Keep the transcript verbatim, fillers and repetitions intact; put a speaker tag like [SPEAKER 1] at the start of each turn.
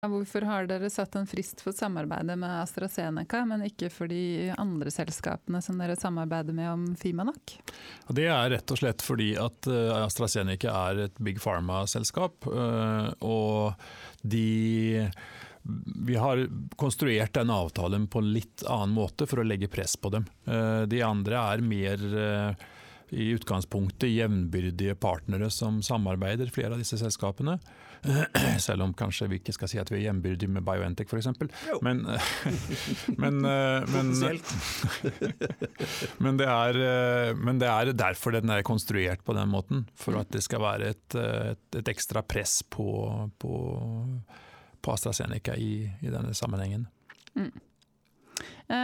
[SPEAKER 1] Hvorfor har dere satt en frist for samarbeidet med AstraZeneca, men ikke for de andre selskapene som dere samarbeider med om Fimanak?
[SPEAKER 2] Det er rett og slett fordi at AstraZeneca er et Big Pharma-selskap, og de, vi har konstruert den avtalen på en litt annen måte for å legge press på dem. De andre er mer i utgangspunktet jevnbyrdige partnere som samarbeider, flere av disse selskapene. Selv om kanskje vi ikke skal si at vi er jevnbyrdige med BioNTech for eksempel. Men, men, men, men, det er, men det er derfor den er konstruert på den måten, for at det skal være et, et, et ekstra press på, på, på AstraZeneca i, i denne sammenhengen.
[SPEAKER 1] Mm.